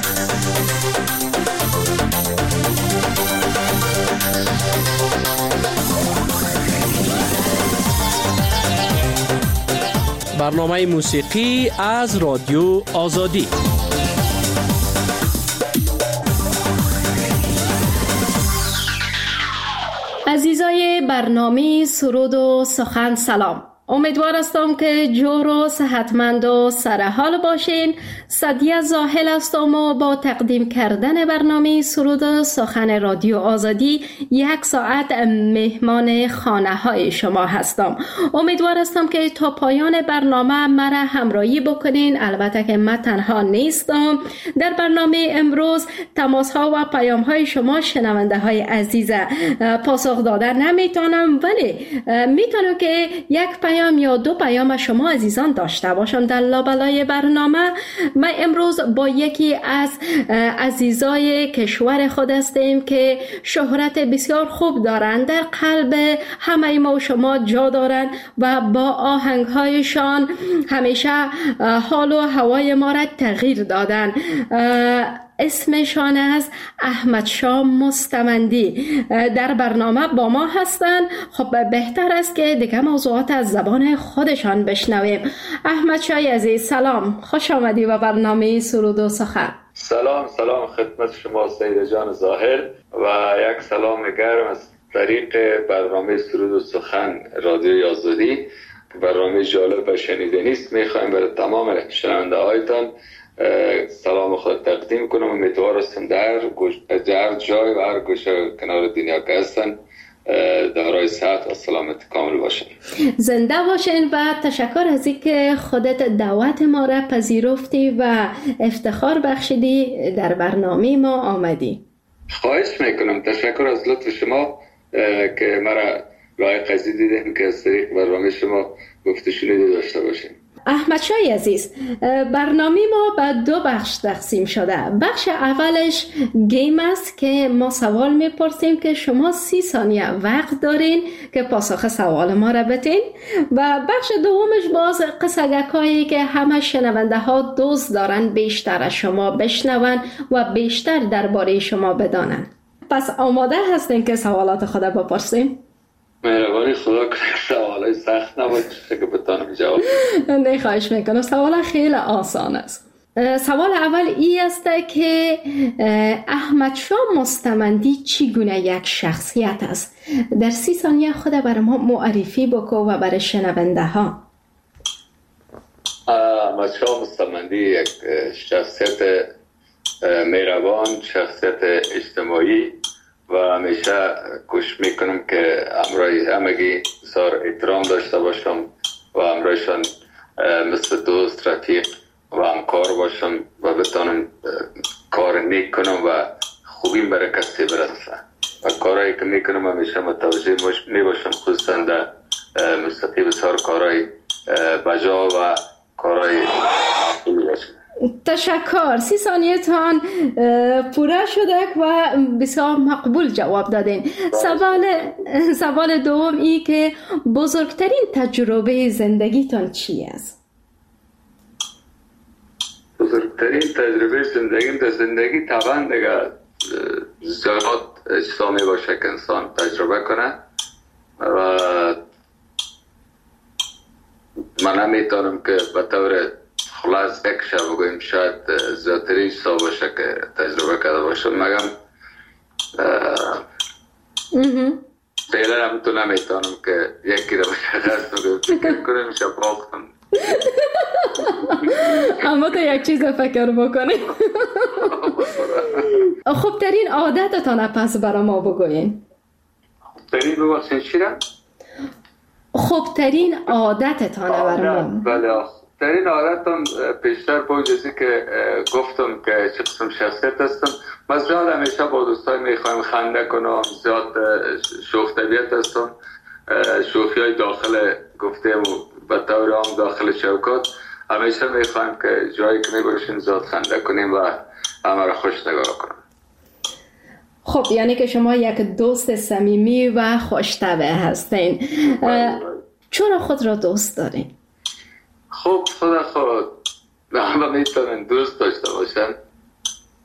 برنامه موسیقی از رادیو آزادی. عزیزای برنامه سرود و سخن سلام. امیدوار هستم که جور و صحتمند و سرحال باشین. سعدیه زاهل هستم و با تقدیم کردن برنامه سرود و سخن رادیو آزادی 1 ساعت مهمان خانه های شما هستم. امیدوار هستم که تا پایان برنامه مرا همراهی بکنین. البته که من تنها نیستم. در برنامه امروز تماس ها و پیام های شما شنونده های عزیز پاسخ دادن نمیتونم، ولی میتونم که یک پیام یا 2 پیام شما عزیزان داشته باشم در لابلای برنامه. ما امروز با یکی از عزیزای کشور خود هستیم که شهرت بسیار خوب دارند، در قلب همه ما و شما جا دارند و با آهنگهایشان همیشه حال و هوای ما را تغییر دادن. اسمشان از احمد شاه مستمندی در برنامه با ما هستند. خب بهتر است که دیگه موضوعات از زبان خودشان بشنویم. احمد شاه عزیز سلام، خوش آمدی به برنامه سرود و سخن. سلام خدمت شما سید جان ظاهر و یک سلام گرم از طریق برنامه سرود و سخن رادیو آزادی. برنامه جالب و شنیدنی است. میخوایم برای تمام شنونده هایتان سلام خود تقدیم کنم. امیدوار هستم در هر جای و هر گوشه کنار دنیا که هستن دارای صحت و سلامت کامل باشن. زنده باشین و تشکر از اینکه خودت دعوت ما را پذیرفتی و افتخار بخشیدی در برنامه ما آمدی. خواهش میکنم. تشکر از لطف شما که مرا لایق از دیدین که از طریق برنامه شما گفته شنیده داشته باشیم. احمد شاه عزیز، برنامه ما به 2 بخش تقسیم شده. بخش اولش گیم است که ما سوال میپرسیم که شما 30 ثانیه وقت دارین که پاسخ سوال ما را بدین، و بخش دومش باز قصگکایی که همه شنونده ها دوست دارن بیشتر از شما بشنون و بیشتر درباره شما بدانن. پس آماده هستین که سوالات خود بپرسیم؟ مهربانی خدا کنه سوالای سخت نباشه که بتونم جواب. نه خواهش میکنم. سوال خیلی آسان است. سوال اول ای است که احمد شاه مستمندی چگونه یک شخصیت است؟ در 30 ثانیه خود برای ما معرفی بکن و برای شنونده ها. احمد شاه مستمندی یک شخصیت مهربان، شخصیت اجتماعی و همیشه کوشش میکنم که همراه همگی بسیار احترام داشته باشم و همراهشان مثل دوست، رفیق و همکار باشم و بتانم کار نیک کنم و خوبیم برای کسی برسم و کارهایی که میکنم همیشه متوجه میباشم، خصوصا در موسیقی بسیار کارهای بجا و کارهای خوبی باشم. تشکر. 30 ثانیه تان پوره شده و بسیار مقبول جواب دادین. سوال دوم ای که بزرگترین تجربه زندگیتان چی است؟ بزرگترین تجربه زندگیم در زندگی طبعا دیگه زیاد اجسا می باشه که انسان تجربه کنه و من نمیتونم که به طور خلاص یک شب بگویم شاید زیادترین چیزا باشه که تجربه کرده باشم، مگم فعلا هم تو نمیتونم که یکی رو مشخص بگویم فکر کنیم شب باختم. اما تو یک چیز فکر بکنیم. خوبترین عادتتان پس برای ما بگوین. خوبترین ببخشین چی را؟ خوبترین عادتتان برای ما. بله، خوبترین عادتم پیشتر با اجازه که گفتم که چه قسم شخصیت هستم. من زیاد همیشه با دوستای میخوایم خنده کنم، زیاد شوخ طبیعت هستم. شوخی های داخل گفتم به طور عام داخل شوکات همیشه میخوایم که جایی که میباشیم زیاد خنده کنیم و همه را خوش نگاه کنیم. خب یعنی که شما یک دوست صمیمی و خوش‌طبع هستین. چرا خود را دوست دارین؟ خب خود همه میتونن دوست داشته باشن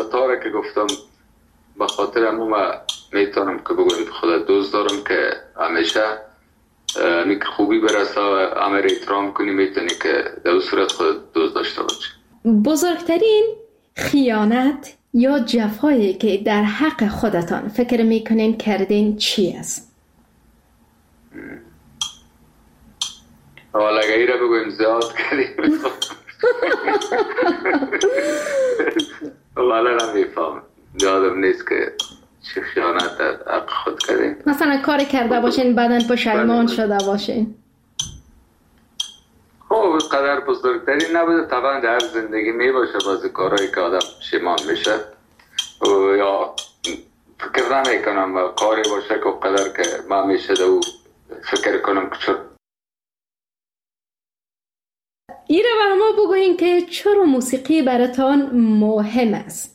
ستاره که گفتم به خاطر همون میتونم که بگویم خدا دوست دارم که همیشه میک خوبی برسه و همه احترام کنی، میتونی که در اون صورت خود دوست داشته باشی. بزرگترین خیانت یا جفایی که در حق خودتان فکر میکنین کردین چی است؟ حالا اگه ای را بگویم زیاد کردیم والا نمیفهم، یادم نیست که چه خیانت در حق خود کردیم. مثلا کاری کرده باشین بعدن پشیمان شده باشین. خب قدر بزرگتری نبوده، طبعا در زندگی می باشه بعضی کارهایی که آدم پشیمان میشه یا فکر نمی کنم کاری باشه که قدر که من میشه دو فکر کنم که چون ایره برای ما بگوین که چرا موسیقی براتان مهم است؟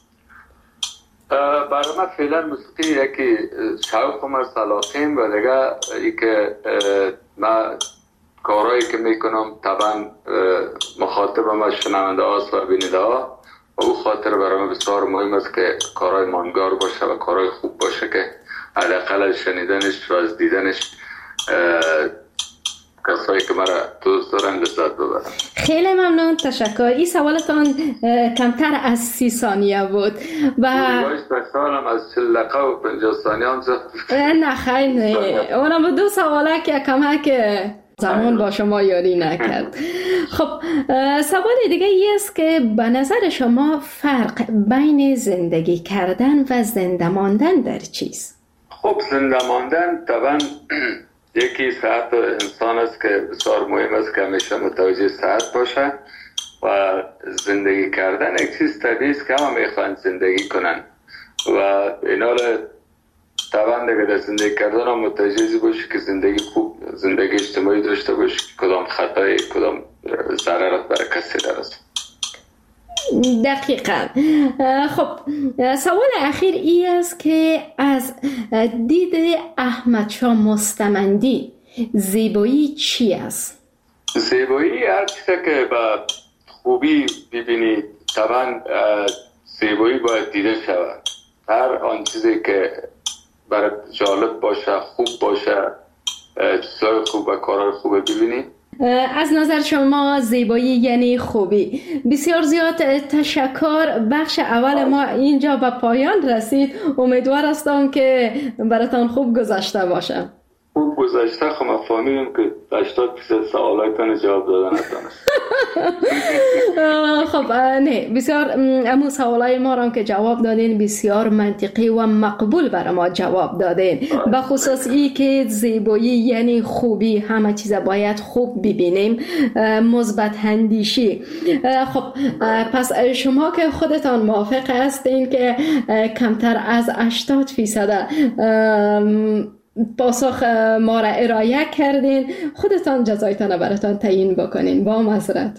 برای من فعلا موسیقی یکی شوق و علاقه‌ام و دیگه ای که من کارهایی که میکنم طبعا مخاطب ما شنونده هاست و بیننده ها و او خاطر برای من بسیار مهم است که کارهای ماندگار باشه و کارهای خوب باشه که حداقل از شنیدنش و از دیدنش کسایی که مرا دوست دارن لذت ببرن. خیلی ممنون، تشکر. این سوالتان کمتر از 30 ثانیه بود و سالم از 40 دقیقه و 50 ثانیه هم نه خیلی نه، اونم 2 سواله که کمک زمان با شما یاری نکرد. خب سوال دیگه ای است که به نظر شما فرق بین زندگی کردن و زنده ماندن در چیست؟ خب زنده ماندن طبعا یکی صحت انسان است که بسیار مهم است که همیشه متوجه صحت باشه و زندگی کردن یک چیز طبیعی است که همه میخوان زندگی کنن و اینا طبعا دیگه در زندگی کردن هم متوجه باشی که زندگی خوب، زندگی اجتماعی داشته باشی، کدام خطایی کدام ضررت برای کسی درست. دقیقا. خب سوال اخیر ای است که از دید احمد شاه مستمندی زیبایی چی است؟ زیبایی هر چیزی که با خوبی ببینید، طبعا زیبایی باید دیده شود. هر آن چیزی که برای جالب باشه، خوب باشه، چیزای خوب و کارهای خوب ببینید. از نظر شما زیبایی یعنی خوبی. بسیار زیاد تشکر. بخش اول ما اینجا به پایان رسید. امیدوار هستم که براتان خوب گذشته باشه. خوب گذشته. خب من فهمیدم که 80% سوالاتون جواب دادن نتونست. خب نه، بسیار امو سوالای ما را که جواب دادین بسیار منطقی و مقبول برای ما جواب دادین. به خصوص ای که زیبایی یعنی خوبی، همه چیز باید خوب ببینیم، مثبت اندیشی. خب پس شما که خودتان موافق هستین که کمتر از 80% پاسخ ما را ارائه کردین، خودتان جزایتان براتان تعیین بکنین. با معذرت.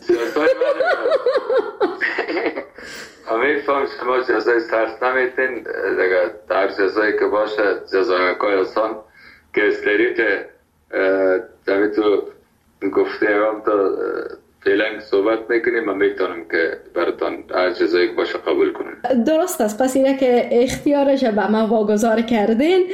همه فهم شما جزای سخت نمیتین دیگه، در جزایی که باشه جزای مکای آسان که از طریق جمعی تو گفته هم تا فعلا صحبت میکنیم و میتونم که براتان هر جزایی که باشه قبول کنم. درست است. پس اینه که اختیارش به ما واگذار کردین.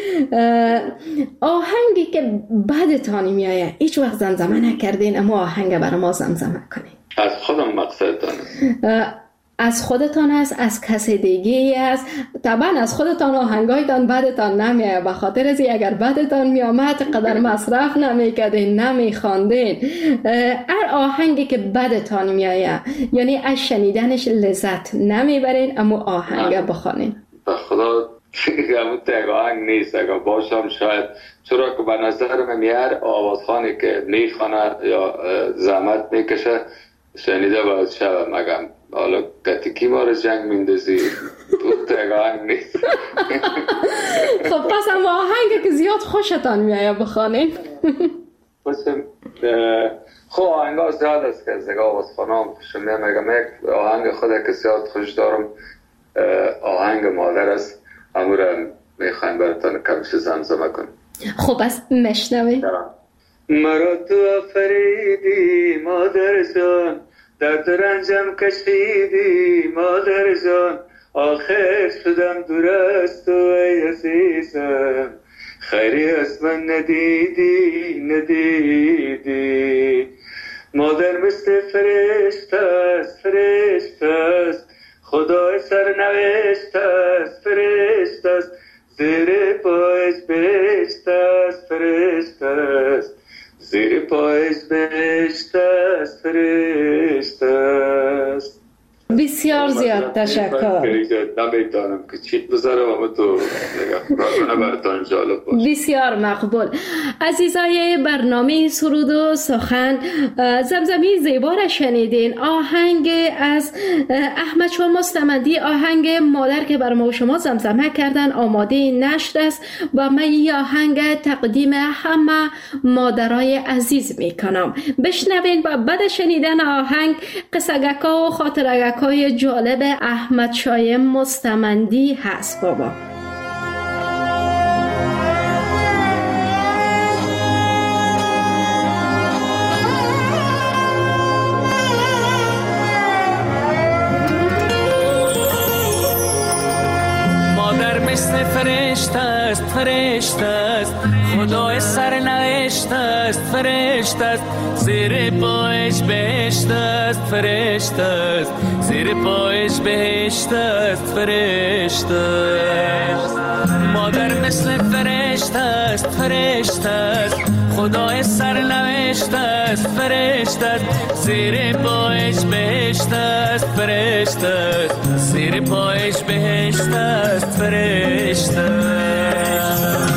آهنگی که بعدتان میایه هیچ وقت زمزمه نکردین اما آهنگ برای ما زمزمه کنین. از خودم مقصدتان از خودتان است، از کسی دیگه است. طبعا از خودتان آهنگایتان بعدتان نمیایه، به خاطر ازی اگر بعدتان میامد قدر مصرف نمیکردین، نمیخواندین. هر آهنگی که بعدتان میایه یعنی از شنیدنش لذت نمیبرین اما آهنگ بخوانین. به خدا همون تک آهنگ نیست، اگر باشم شاید، چرا که به نظر من هر آوازخانی که میخوانه یا زحمت میکشه شنیده باید شوم. مگم حالا کتیکی ما رو جنگ میندازی تو تک آهنگ نیست. خب پس هم آهنگ که زیاد خوشتان میایه بخوانین. خب آهنگ ها زیاد است که از نگاه آوازخانه هم خوشم میام. مگم یک آهنگ خود که زیاد خوش دارم آهنگ مادر است، همون رو میخوایم براتان کمش زمزمه کنم. خب از مشنوی. مرا تو آفریدی مادر جان، درد رنجم کشیدی مادر جان، آخر شدم دور از تو ای عزیزم، خیری از من ندیدی. مادر مثل فرشته است، خدای سرنوشت است، فرشته است، زیر پایش بهشت است، فرشته است، زیر پایش بهشت است، فرشته است. بسیار زیاد تشکر. نمیدانم که چی بذارم اما تو براتون جالب باشه. بسیار مقبول. عزیزای برنامه سرود و سخن، زمزمی زیبا را شنیدین. آهنگ از احمد شاه مستمندی، آهنگ مادر که بر ما و شما زمزمه کردن، آماده نشر است و من این آهنگ تقدیم همه مادرای عزیز میکنم. بشنوین و بعد شنیدن آهنگ قصگکا و خاطرگکای جالب احمد شاه مستمندی هست. بابا فرشته است، فرشته است، خدای سرنوشت است، فرشته است، زیر پایش بهشت است، فرشته است، زیر پایش بهشت است، فرشته است. مادر مثل فرشته است، فرشته است، خدای سرنوشت است، فرشته است، زیر پایش بهشت است، فرشته است، زیر پایش بهشت است، فرشته است.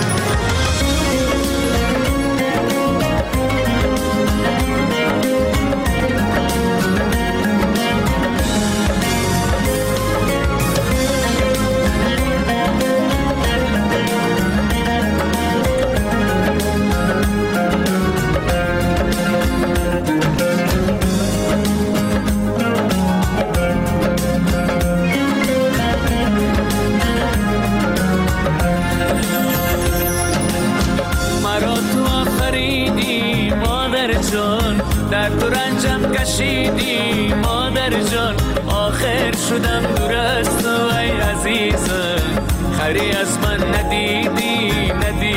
در تو رنجم کشیدی مادر جان، آخر شدم دور از تو ای عزیزم، خری از من ندیدی.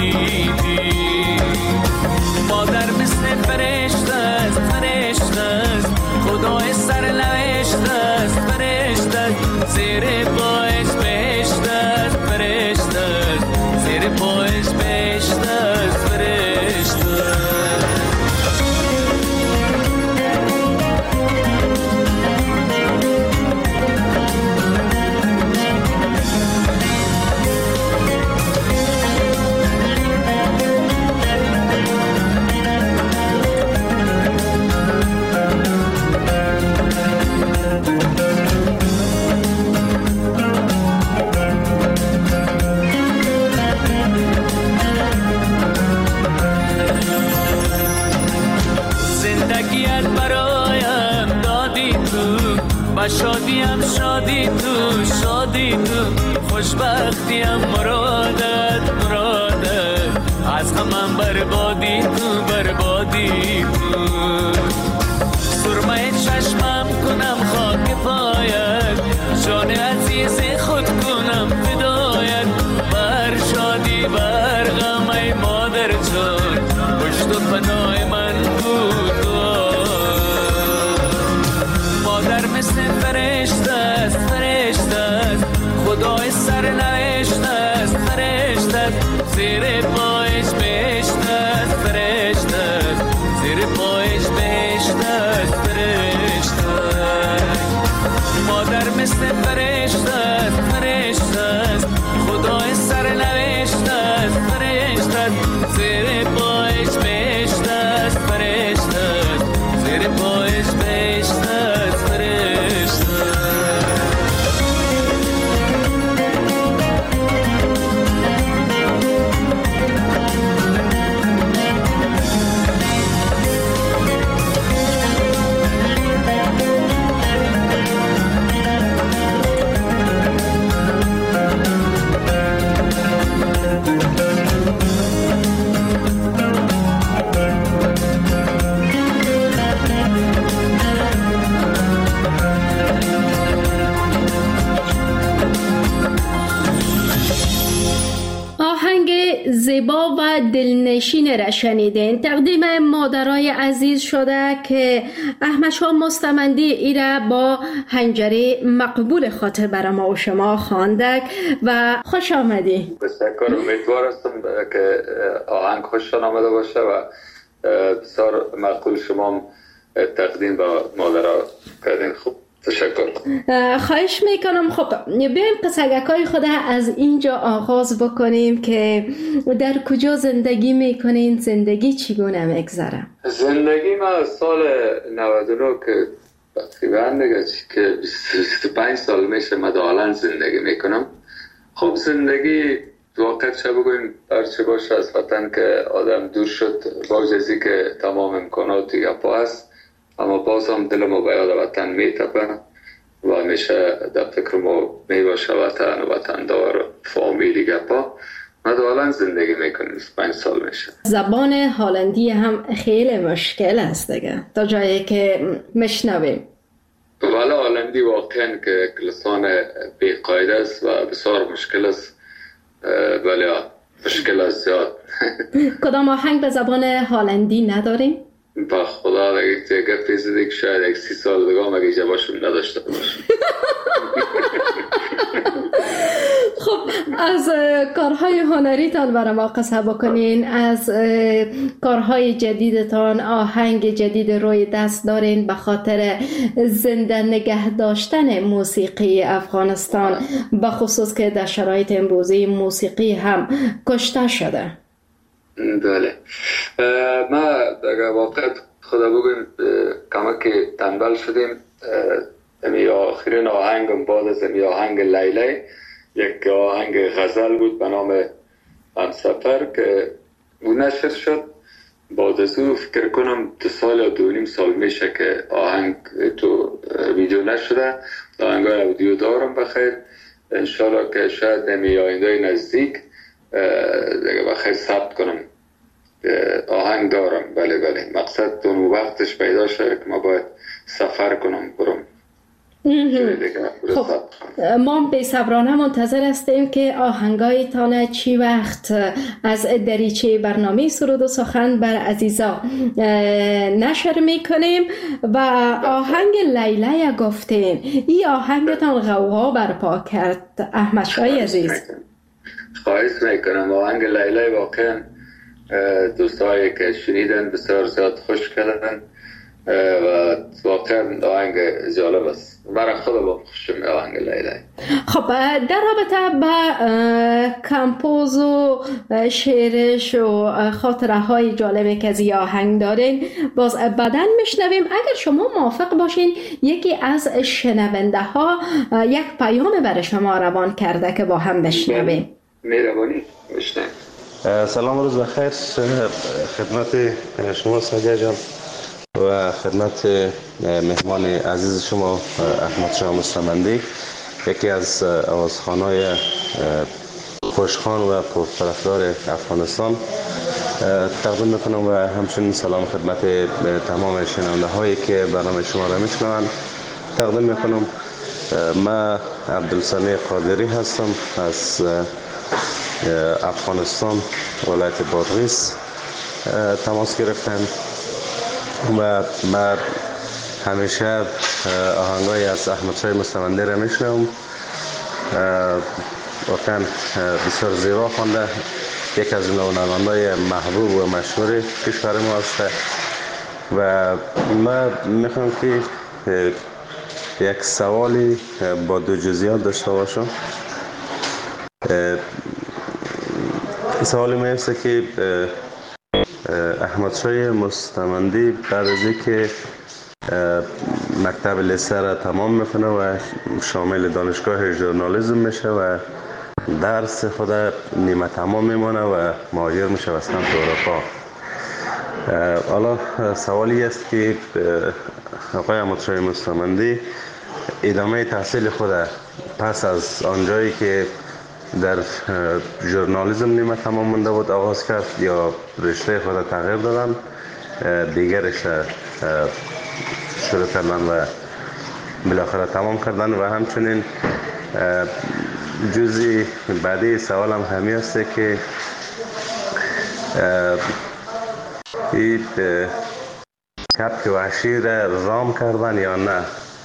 مادر مثل فرشته است، فرشته است، خدای سرنوشت است، فرشته است، زیر پایش بهشت است، فرشته است، زیر پایش بهشت است، فرشته است. شادیم شادی تو، شادی تو، خوشبختیم مرادت، از غمم بربادی تو، بربادی تو. سرمه چشمم کنم خاک پایت، جان عزیز خود کنم فدایت، بر شادی بر غم ای مادر جان، پشت و پناه من بود. مادر مثل فرشته است، فرشته است، خدای سرنوشت است، فرشته است، زیر پایش بهشت است، فرشته است، زیر پایش بهشت است، فرشته است. مادر مثل فرشته است، فرشته است، خدای سرنوشت است، فرشته است، زیر پایش بهشت است، فرشته است، زیر پایش بهشت است، فرشته است. زیبا و دلنشین را شنیدین. تقدیم مادرای عزیز شده که احمد شاه مستمندی ایره با حنجره مقبول خاطر برای ما و شما خواندک و خوش آمدی. بسیار امیدوار هستم که آهنگ خوشتان آمده باشه و بسیار مقبول شما تقدیم با مادرها کردین. خوب، تشکر. خواهش میکنم. خب بیایم قصگکای خود از اینجا آغاز بکنیم که در کجا زندگی میکنین؟ زندگی چگونه میگذره؟ زندگی ما سال 99 که تقریبا دیگه که 25 سال میشه مدالن زندگی میکنم. خب زندگی واقعا چه بگویم هرچه باشه از وطن که آدم دور شد، با جزی که تمام امکاناتی گپا هست، اما باز هم دل ما به یاد وطن میتپه و همیشه در فکر ما میباشه وطن و وطن دار فامیلی گپا. مدالن زندگی میکنیم 25 سال میشه. زبان هلندی هم خیلی مشکل است دیگه تا جایی که مشنویم. ولی هلندی واقعا که لسان بی‌قاعده است و بسیار مشکل است. ولی مشکل است زیاد. کدام آهنگ به زبان هلندی نداریم؟ با خدا دیگه پیزده که شاید 30 سال دیگه هم اگه جوابشون نداشته باشم. خب از کارهای هنریتان برای ما قصه بکنین. از کارهای جدیدتان آهنگ جدید روی دست دارین به خاطر زنده نگه داشتن موسیقی افغانستان، به خصوص که در شرایط امروزی موسیقی هم کشته شده. بله، ما در واقع خدا بگویم کمک تنبل شدیم. امی آخرین آهنگم بعد از امی آهنگ لیلی یک آهنگ غزل بود به نام همسفر که اون نشر شد. بعد از او فکر کنم 2 سال یا 2.5 سال میشه که آهنگ تو ویدیو نشده. آهنگای اودیو دارم بخیر، انشالله که شاید نمی آینده نزدیک دیگه بخیر ثبت کنم. آهنگ دارم. بله مقصد اون وقتش پیدا شده که ما باید سفر کنم برم. خب ما به صبرانه منتظر هستیم که آهنگایتان چی وقت از دریچه برنامه سرود و سخن بر عزیزا نشر میکنیم. و آهنگ لیلی گفتین، این آهنگتان غوغا برپا کرد احمد شاه عزیز. خواهش میکنم. آهنگ لیلی واقعا دوستایی که شنیدن بسیار زیاد خوش کردن و واقعا آهنگ جالب است. برای خود با خوشم آهنگ لیلی. خب در رابطه با کمپوز و شعرش و خاطره های جالبی که از این آهنگ دارین باز بعداً میشنویم. اگر شما موافق باشین یکی از شنونده ها یک پیام برای شما روان کرده که با هم بشنویم. مهربانی بشنویم. سلام، روز بخیر خدمت شما سادیا جان و خدمت مهمان عزیز شما احمد شاه مستمندی، یکی از آوازخوان‌های خوشخوان و پرطرفدار افغانستان. تقدیم میکنم و همچنین سلام خدمت تمام شنونده هایی که برنامه شما را میشنوند تقدیم میکنم. من عبدالسمیع قادری هستم از افغانستان، ولایت بادغیس تماس گرفتم و من همیشه آهنگای از احمد شاه مستمندی را میشنوم. واقعا بسیار زیبا خوانده، یک از نواننده‌های محبوب و مشهور کشور ما است و من میخوام که یک سوالی با 2 جزئیات داشته باشم. سوالی می است که احمد شاه مستمندی بعد از اینکه مکتب لیسه را تمام میکنه و شامل دانشگاه ژورنالیسم میشه و درس خود نیمه تمام میمونه و مهاجر میشه به سمت اروپا. حالا سوالی است که آقای احمد شاه مستمندی ادامه تحصیل خود پس از آنجایی که در ژورنالیسم نیمه تمام مونده بود آغاز کرد یا رشته خود تغییر دادن، دیگر رشته شروع کردن و بالاخره تمام کردن؟ و همچنین جزئی بعدی سوالم همین است که این کبک وحشی را رام کردن یا نه،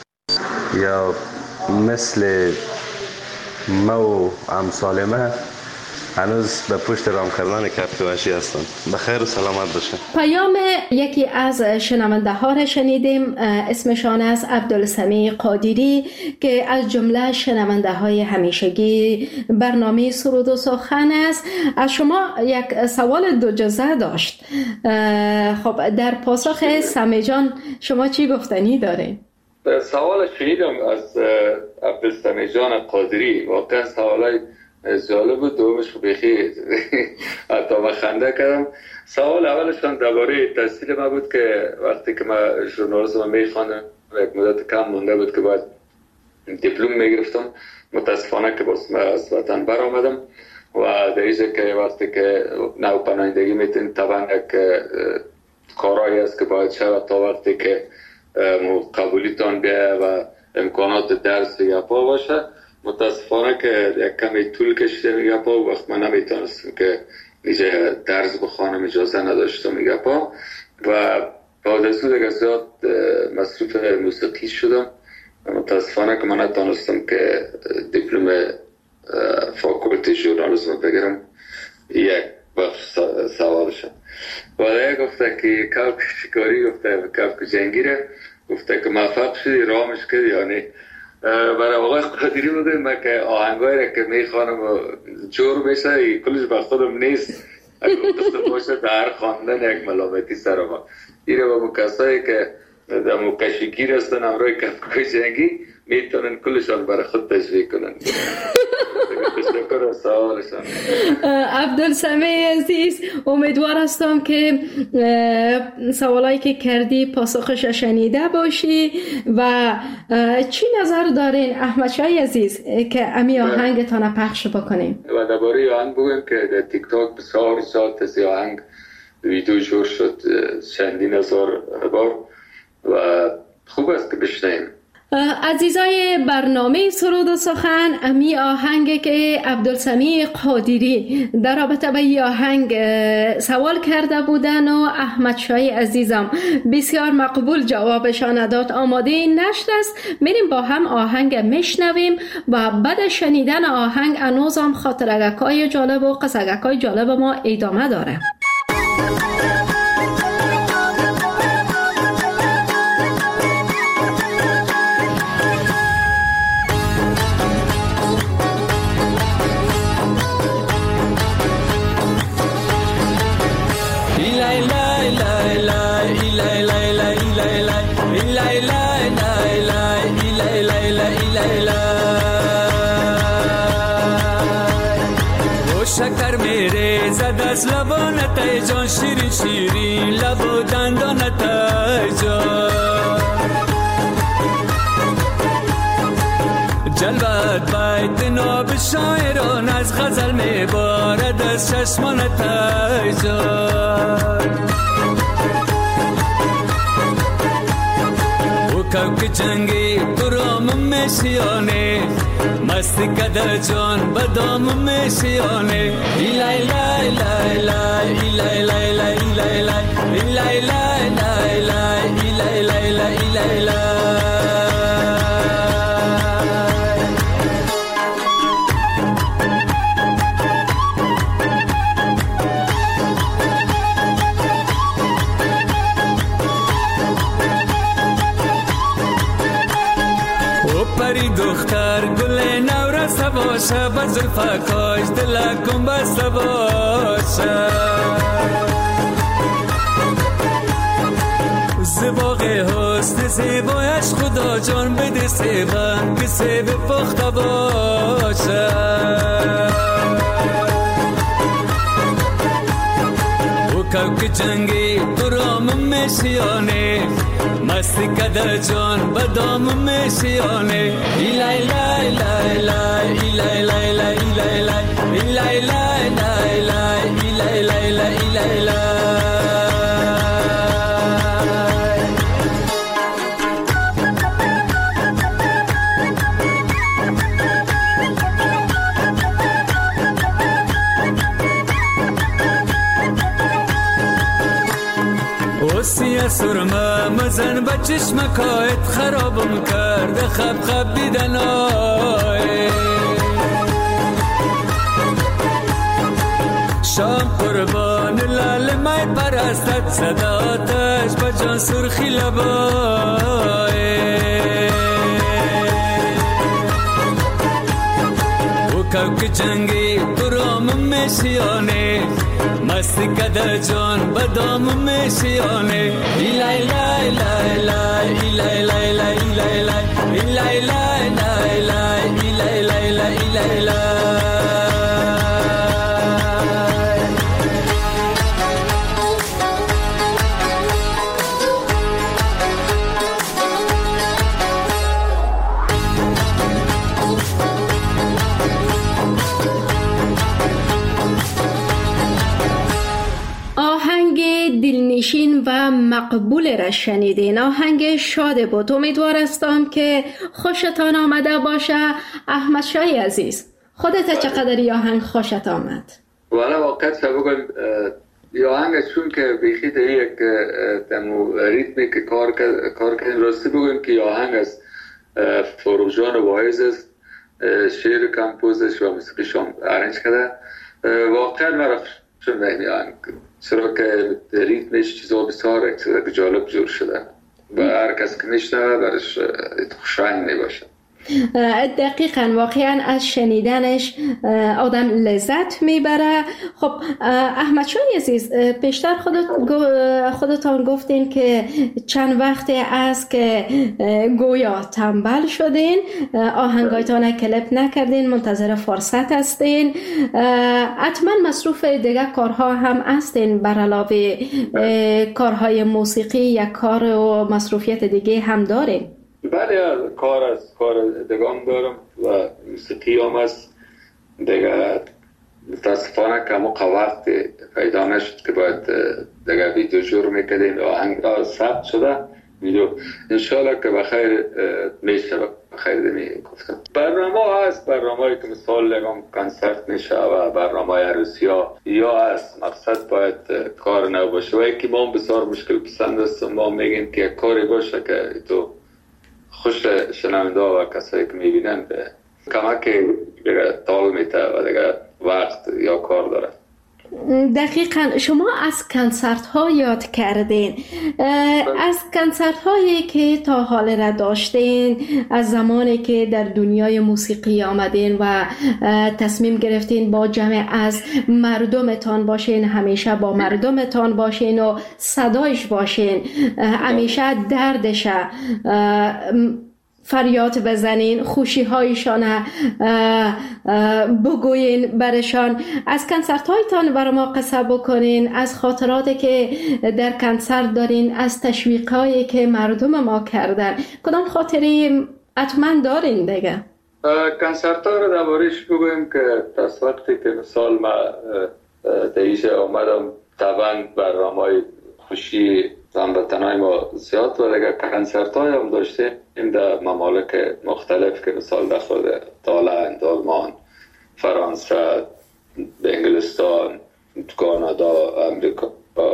یا مثل ما و امثال ما هنوز به پشت رام کردن کبک وحشی هستن. بخیر و سلامت باشه. پیام یکی از شنونده ها را شنیدیم، اسمشان است عبدالسمیع قادری که از جمله شنونده های همیشگی برنامه سرود و سخن است. از شما یک سوال دو جزء داشت. خب در پاسخ سمی جان شما چی گفتنی دارین؟ سوال شنیدم از عبدالسمیع جان قادری، واقعا سوالای جالب بود. دومش بخیر حتی من خنده کردم. سوال اولشان درباره تحصیل ما بود که وقتی که من ژورنالیسم میخواندم یک مدت کم مونده بود که باید دیپلم میگرفتم. متاسفانه که باز از وطن برآمدم و در اینجا که وقتی که نو پناهندگی میتونید طبعا یک کارایی است که باید شود تا وقتی که قبولیتان بیایه و امکانات درس یا پا باشه. متاسفانه که یک کمی طول کشیده میگه پا، وقت من نمیتونستم که اینجا درس بخوانم، اجازه نداشتم میگه پا و بعد از اون زیاد مصروف موسیقی شدم و متاسفانه که من نتونستم که دیپلم فاکولتی ژورنالیسم بگیرم. یک بخش سوالشم و دیگه گفته که کبک شکاری، گفته کبک جنگیره، گفته که موفق شدی رامش کردی یا نه. برای آقای قادری بودیم من که آهنگایی را که میخوانم و جور میشه کلش بر خودم نیست، گفته باشه در خواندن یک ملامتی سر ما. ایره با کسایی که در مکشگیر هستن امروی کبکای جنگی میتونن کلشان برای خود تشویق کنن. تشکر از سوالشان. عبدالسمیع عزیز، امیدوار هستم که سوالایی که کردی پاسخش شنیده باشی. و چی نظر دارین احمد شاه عزیز که امی آهنگتان پخش بکنیم؟ و درباره آهنگ بگویم که در تیک تاک بسیار از آهنگ ویدیو جور شد چندین هزار بار و خوب است که بشنیم. عزیزای برنامه سرود و سخن، امی آهنگ که عبدالسمیع قادری در رابطه با این آهنگ سوال کرده بودن و احمد شاه عزیزم بسیار مقبول جوابشان داد. آماده نشد است، میریم با هم آهنگ میشنویم و بعد شنیدن آهنگ انوزم خاطرگکای جالب و قصگکای جالب ما ادامه داره. شکر میره زد از لبانت ای جان، شیرین شیرین لب و دندانت ای جان، جلوت باید ناب شاعران از غزل میبارد از چشمانت ای جان. او کوک جنگی برام میشیانه، مستی کده جان بدام میشیانه. ایلای لای لای لای ایلای لای لای ایلای لای ایلای لای لای لای ایلای لای لای ایلای لای. پری دختر گل نورسته باشه، با زلفکاش دلکم بسته باشه، زباق حسن زیبایش خدا جان بده سیبن که سیب پخته باشه. او کوک جنگی برام میشیانه، مستی کده جان بدام میشیانه. ایلای لای لای لای ایلای لای لای ایلای لای ایلای لای لای لای ایلای لای لای ایلای لای. سرمه مزن به چشمکایت خرابم کرده خب خب دیدن آی شام قربان لال مای پرستت صداتش به جان سرخی لبای او که جنگی برام میشیانه مستی کده جان بدام میشیانه ایلای لای لای لای ایلای لای لای ایلای لای ایلای لای لای لای ایلای لای لای ایلای لای دلنشین و مقبول را شنیدین. آهنگ شاد بود. امیدوار هستم که خوشتان آمده باشه. احمد شای عزیز، خودت چقدر این آهنگ خوشت آمد؟ والا واقعا بگم این آهنگ چون که بیخی در یک ریتمی که کار کردیم راستی بگم که این آهنگ از فروغ جان واعظ است، شعر کمپوزش و موسیقیش هم ارنج کرده. واقعا مرا خوشم این آهنگ، چرا که ریتمش چیزا بسیار جالب جور شده و هر کس که میشنوه برش خوشایند میباشه. دقیقاً واقعاً از شنیدنش آدم لذت میبره. خب احمد شای عزیز، پیشتر خودتان گفتین که چند وقتی است که گویا تنبل شدین، آهنگایتان کلپ نکردین، منتظر فرصت هستین. حتما مصروف دیگه کارها هم هستین بر علاوه کارهای موسیقی یا کار و مصروفیت دیگه هم دارین؟ بله، کار دیگه هم دارم و موسیقی هم هست دیگه. متاسفانه که موقع وقت پیدا نشد که باید دیگه ویدیو جور میکردیم. آهنگ ثبت شده ویدیو، انشالله که بخیر میشه. بخیر دمی گفتم برنامه هست، برنامه‌ای که مثال لگم کنسرت میشه و برنامه عروسی ها یا هست. مقصد باید کار نباشه و یکی ما بسیار مشکل پسند است. ما میگیم که کاری باشه که تو خوش شنونده و کسایی که میبینن به کمک دیگه تال میته و دیگه وقت یا کار داره. دقیقاً شما از کنسرت ها یاد کردین. از کنسرت هایی که تا حال را داشتین، از زمانی که در دنیای موسیقی آمدین و تصمیم گرفتین با جمع از مردمتان باشین، همیشه با مردمتان باشین و صدایش باشین، همیشه دردش فریاد بزنین، خوشی هایشان بگوین برشان. از کنسرت هایتان برای ما قصه بکنین، از خاطراتی که در کنسرت دارین، از تشویق هایی که مردم ما کردن. کدام خاطری حتما دارین دیگه؟ کنسرت ها رو دربارش بگویم که از وقتی که مثال ما دیشه آمدم طبعا برنامه‌های خوشی هموطنای ما زیاد و دیگه کنسرت های هم داشته این در ممالک مختلف که مثال در خود هلند، آلمان، فرانسه، انگلستان، کانادا، امریکا،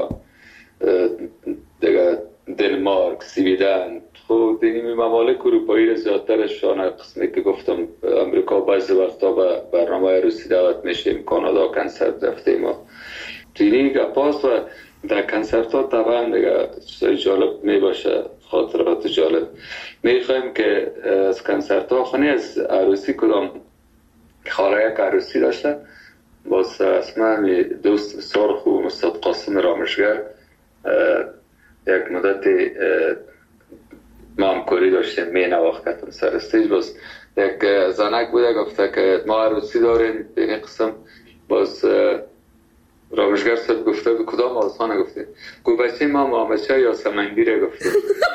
دیگه دنمارک، سویدن. خب این ممالک اروپایی زیادترشان قسمی که گفتم امریکا بعضی وقتا به برنامه عروسی دعوت میشیم، کانادا کنسرت رفتیم و دیگه گپاس و در کنسرت ها طبعا دیگه چیزای جالب می باشه، خاطرات جالب. می خواهیم که از کنسرت ها خونی از عروسی کدام خاله یک عروسی داشته باز اسمه دوست بسیار خوب استاد قاسم رامشگر یک مدتی ما همکاری داشتیم می نواختم سر استیج. باز یک زنک بوده گفته که ما عروسی داریم به این قسم. باز رامشگر صاحب گفته به کدام آسانه گفته گوبچه ما مامچه یا سمنگیره گفته.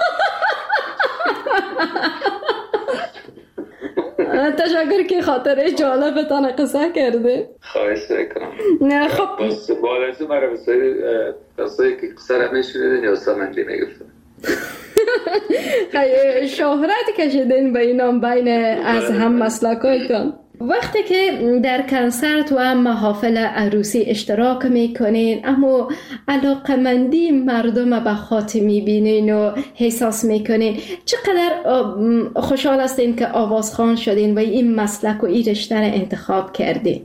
تشکر که خاطره جالبتان قصه کرده. خواهش کنم. نه خب بس بالازو مرا بسیاری قصه که قصه را میشونیدن یا سمنگی میگفتن. شهرت کشیدین به اینام بین از هم مسلکایتان. وقتی که در کنسرت و محافل عروسی اشتراک میکنین اما علاقمندی مردم به خاطر میبینین و احساس میکنین، چقدر خوشحال هستین که آوازخوان شدین و این مسلک و این رشته را انتخاب کردین؟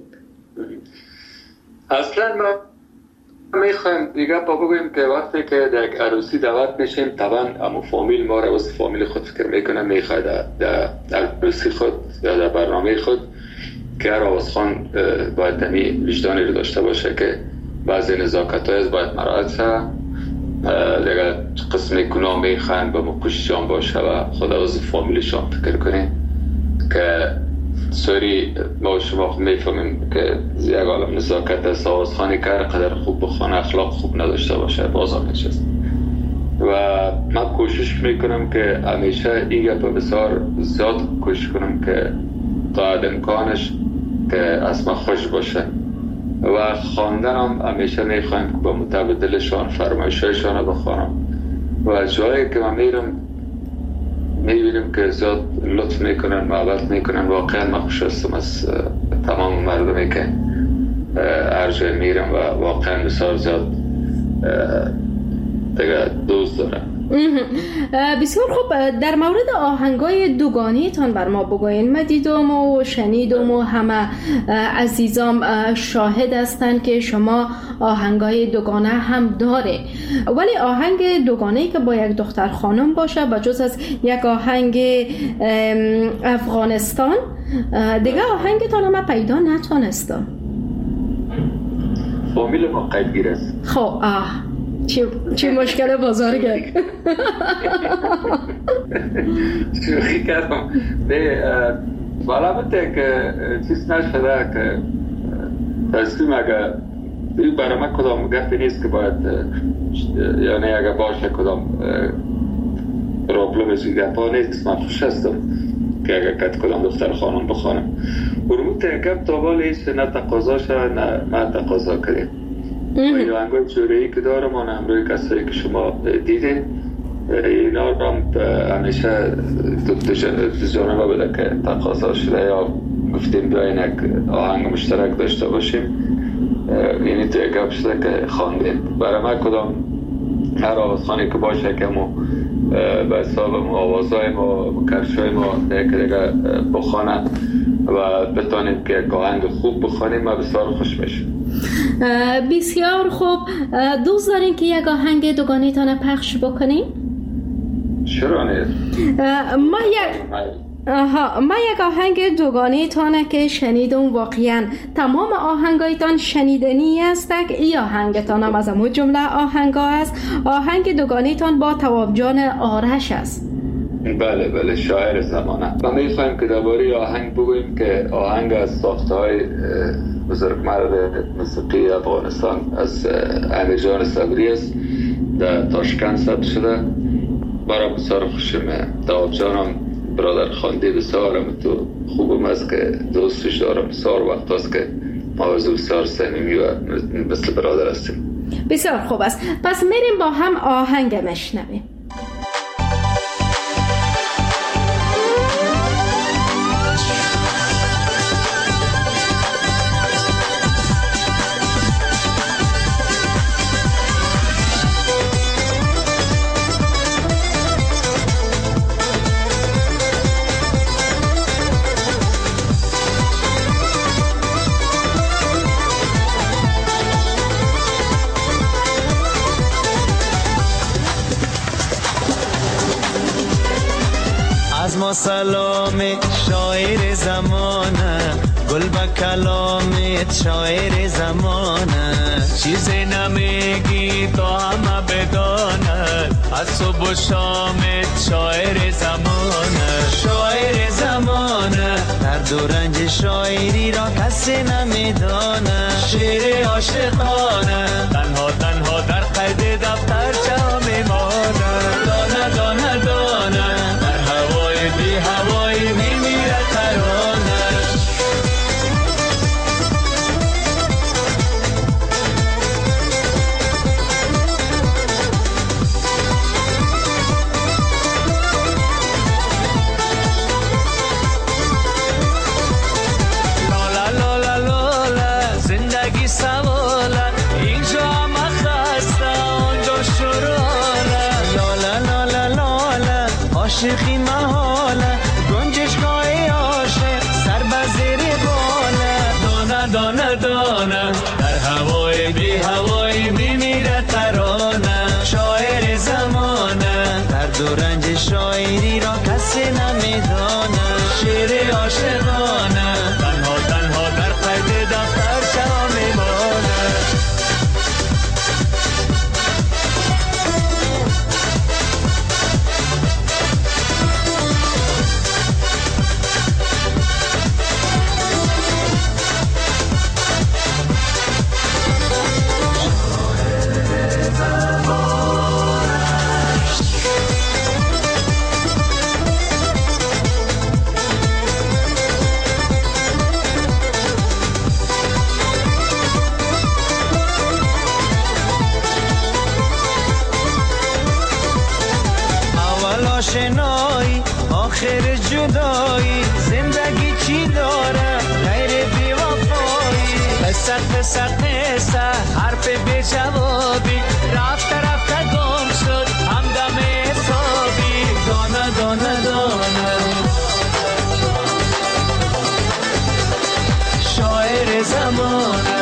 اصلا ما میخوایم دیگه بگویم که وقتی که در یک عروسی دعوت میشیم طبعا امو فامیل ما را واسه فامیل خود فکر میکنه، میخواد در عروسی خود یا در برنامه خود که هر آوازخوان باید دمی وجدانی رو داشته باشه که بعضی نزاکت های باید مراعات شه، دیگه قسم گناه میخوایم به مکوششان باشه و خدا واسه فامیلشان فکر کنیم که سوری ما شما میفهمیم که یک عالم نزاکت است. آوازخوانی که هر قدر خوب بخوانه اخلاق خوب نداشته باشه بازار نشست و من کوشش میکنم که همیشه این گپ بسیار زیاد کوشش کنم که تا امکانش که اسم خوش باشه و خواندنم همیشه میخوایم که با متبادلشان فرمایشایشان رو بخوانم و جایی که من میرم میبینیم که زیاد لطف میکنن، محبت میکنن. واقعا من خوش هستم از تمام مردمی که هر جای میرم و واقعا بسیار زیاد دیگه دوست دارم. بسیار خوب. در مورد آهنگای دوگانی تان بر ما بگوین. من دیدم و شنیدم و همه عزیزام شاهد هستند که شما آهنگای دوگانه هم داره، ولی آهنگ دوگانه‌ای که با یک دختر خانم باشه بجز از یک آهنگ افغانستان دیگه آهنگتان هم پیدا نتونستم. فامیل ما قیدگیر است. خب چی مشکل بزرگه. شوخی کردم. والا بته که چیز نشده که تصمیم اگه برای من کدام گفتی نیست که باید یعنی اگه باشه کدام پروبلم از این گفت نیست. من خوش هستم که اگه کدام دختر خانم بخوانم برمون تنکم تا بالا ایست نه تقاضا شد نه من تقاضا کردیم و این آهنگای جوره‌ای که دارم آن همروی کسایی که شما دیدین اینا رو همیشه دو جانبه بوده که تقاضا شده یا گفتیم بیاین یک آهنگ مشترک داشته باشیم، یعنی تو یک گپ شده که خواندیم. برای من کدام هر آوازخوانی که باشه که ما به حساب آوازهای ما کرشای ما دیگه بخوانه و بتانیم که یک آهنگ خوب بخوانیم و بسیار خوش میشه. بسیار خوب. دوست دارین که یک آهنگ دوگانه تانه پخش بکنیم؟ چرا نیست؟ ما یک آهنگ دوگانه تانه که شنیدم واقعا تمام آهنگایتان شنیدنی است. ای آهنگتان هم از امو جمله آهنگا است. آهنگ دوگانه تان با تواب جان آرش است. بله شاعر زمانه. ما میخوایم که درباره آهنگ بگوییم که آهنگ از ساخته های بزرگمرد موسیقی افغانستان از امیر جان صبری است، در تاشکند ثبت شده. برای بسیار خوشمه. تواب جانم برادر خانده بسیارم تو خوبم است که دوستش دارم. بسیار وقت است که ما بسیار صمیمی و مثل برادر هستیم. بسیار خوب است. پس میریم با هم آهنگ مشنویم. ما سلام شاعر زمانه، گل با کلامت شاعر زمانه، چیزی نمیگی تو همه بدانه، از صبح و شامت شاعر زمانه، شاعر زمانه، درد و رنج شاعری را کسی نمیدانه، شعر عاشقانه تنها تنها در قید دفتر جا میمانه، دانه دانه دانه بی هوایی میمیره ترانش. عاشقی محاله گنجشگاه عاشق سر بزیر باله دانه دانه دانه در هوای بی هوای میمیره ترانه شاعر زمانه درد و رنج شاعری را کسی نمیدانه شعر عاشقانه تنها تنها در قید دفتر چرا میمانه آشنایی آخر جدایی زندگی چی داره غیر بی وفایی قصه قصه حرف بی جوابی رفته گم شد همدم حسابی دانه دانه دانه شاعر زمانه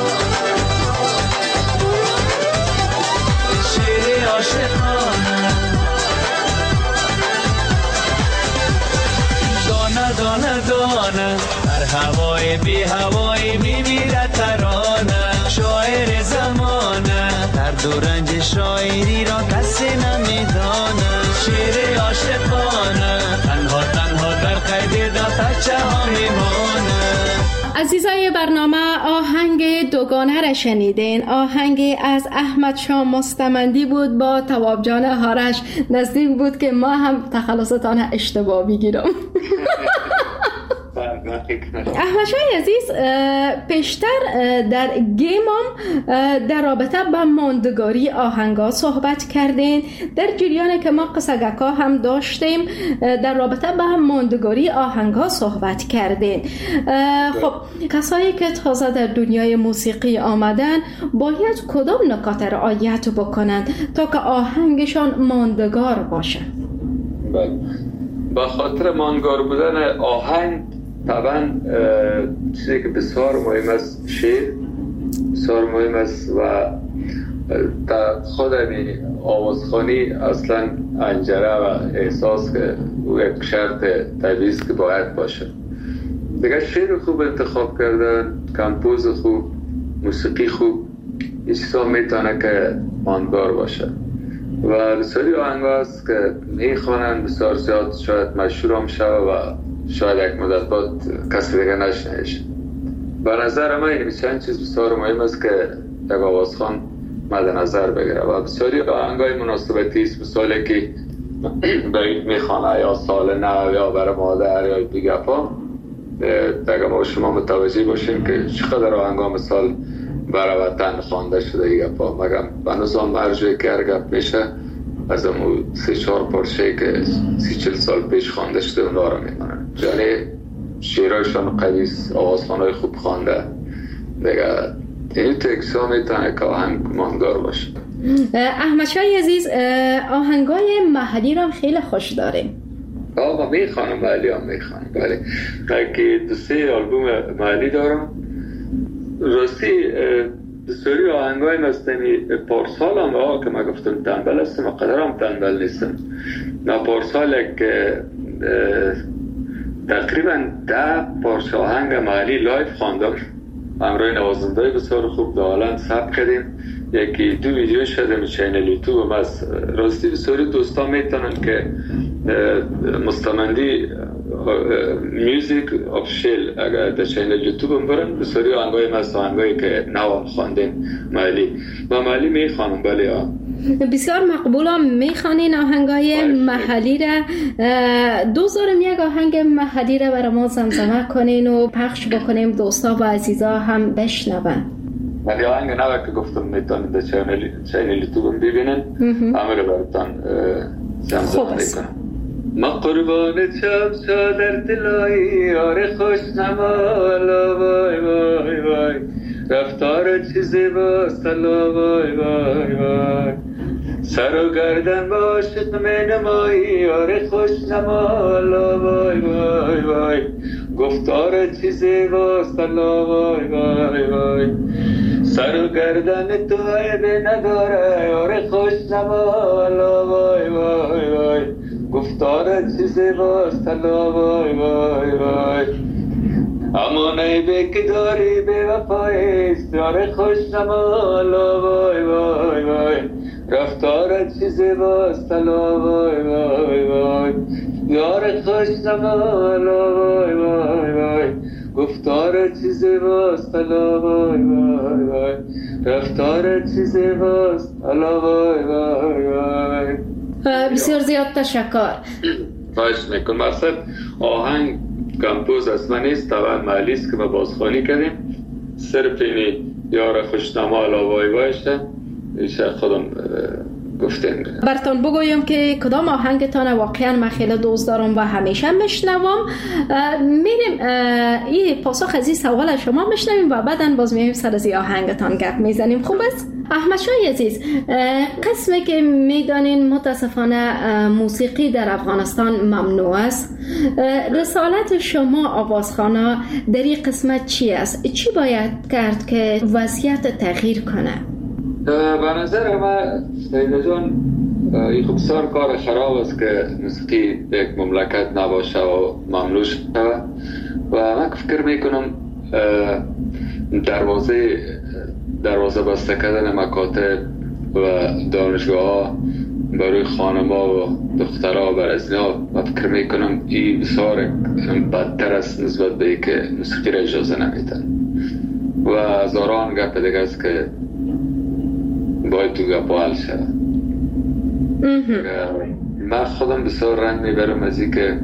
شعر عاشقانه دانه دانه در هوای بی هوای میمیره ترانه شاعر زمانه درد و رنج شاعری را کسی نمیدانه شعر عاشقانه تنها تنها در قید دفترچه ها میمانه. عزیزای برنامه آهنگ دوگانه را شنیدین. آهنگ از احمد شاه مستمندی بود با تواب جان هارش. نزدیک بود که ما هم تخلصتان اشتباه بگیرم. احمد شاه عزیز، پیشتر در گیمم در رابطه با ماندگاری آهنگا صحبت کردین. در جریان که ما قصگکا هم داشتیم در رابطه با ماندگاری آهنگا صحبت کردین. خب کسایی که تازه در دنیای موسیقی آمدن باید کدام نکات رعایت بکنند تا که آهنگشان ماندگار باشه؟ با خاطر ماندگار بودن آهنگ طبعا چیزی که بسیار مهم است شعر بسیار مهم است و در خود آوازخوانی اصلا انجره و احساس که او یک شرط طبیعی است که باید باشه. دیگه شعر خوب انتخاب کردن، کمپوز خوب، موسیقی خوب، این چیزا میتونه که ماندگار باشه. و بسیاری آهنگا هست که میخوانن بسیار زیاد شاید مشهور هم شود و شاید یک مدت بعد کسی دیگه نشنهش. به نظر من چند چیز بسیار مهم است که یک آوازخوان مد نظر بگیره و بسیاری آهنگای مناسبتی است. مثالی که برید میخوانه یا سال نو یا برای مادر یا بیگفا دیگه ما شما متوجه باشیم که چقدر آهنگا مثال برای وطن خوانده شده گفا مگم به نظام مرجعی که هر گپ میشه از امو 3-4 پارچه که 30-40 سال پیش خوانده شده اونا رو میمانن. یعنی شعرهایشان قدیس، آوازخوانهای خوب خوانده دیگه این تکسا میتونه که آهنگ ماندگار باشه. احمد شاه عزیز، آهنگای محلی رو خیلی خوش داریم. ما میخوانم محلی هم میخوانم، ولی که 2-3 آلبوم محلی دارم. راستی بسیاری آهنگای مستمی پارسال هم که من گفتم تنبل هستم و قدر هم تنبل نیستم. من پارسال که تقریبا 10 پارچه آهنگ محلی لایف خواندم همراه نوازنده بسیار خوب در هالند ثبت کردیم. 1-2 ویدیو شده چینل یوتیوب از راستی بسیاری دوستان میتونن که مستمندی میوزیک آفیشیل اگر در چینل یوتیوب هم برن بسیاری آهنگای مست آهنگایی که نوام خواندیم محلی و محلی میخوانم. بله بسیار مقبولم میخوانین آهنگای محلی را. دوزارم یک آهنگ محلی را برای ما زمزمه کنین و پخش بکنیم دوستا و عزیزا هم بشنون. ولی آهنگ نوه که گفتم میتونید در چینل یوتیوب ببینن همه رو براتان زمزمه میکنم. ما قربان چمچا در دلای یار خوش نمالا وای وای وای رفتار چیزی با سلا وای وای وای سر و گردن با عاشق می نمایی یار خوش نما لا وای وای وای گفتار چی زیباست لا وای وای وای سر و گردن تو عیب نداره یار خوش نما لا وای وای وای گفتار چی زیباست لا وای وای وای اما نیبه که داری به وفایست یار خوش نما لا وای وای وای رفتار چی زیباست لا وای وای وای یار خوش نما لا وای وای وای گفتار چی زیباست لا وای وای وای رفتار چی زیباست لا وای وای وای. بسیار زیاد تشکر. خواهش میکنم. مقصد آهنگ کمپوز از من نیست، طبعا محلی است که ما بازخوانی کردیم. صرف اینی یار خوشنما لا وای وایشه ایشه خودم گفتیم. براتون بگویم که کدام آهنگتان واقعا من خیلی دوست دارم و همیشه میشنوم. میریم این پاسخ از این سوال شما میشنویم و بعداً باز میایم سر از این آهنگتان گپ میزنیم. خوب است؟ احمد شاه عزیز، قسمی که میدانین متاسفانه موسیقی در افغانستان ممنوع است. رسالت شما آوازخوانا در این قسمت چی است؟ چی باید کرد که وضعیت تغییر کنه؟ به نظر من سیده جان این خب بسیار کار خراب است که موسیقی به یک مملکت نباشه و ممنوع شده و من فکر میکنم دروازه بسته کردن مکاتب و دانشگاه ها برای خانما و دخترها بر ازنا من فکر میکنم این بسیار بدتر است نسبت به که موسیقی را اجازه نمیدن و هزاران گپ دیگه است که باید تو گپ حل شد. من خودم بسیار رنج میبرم از این که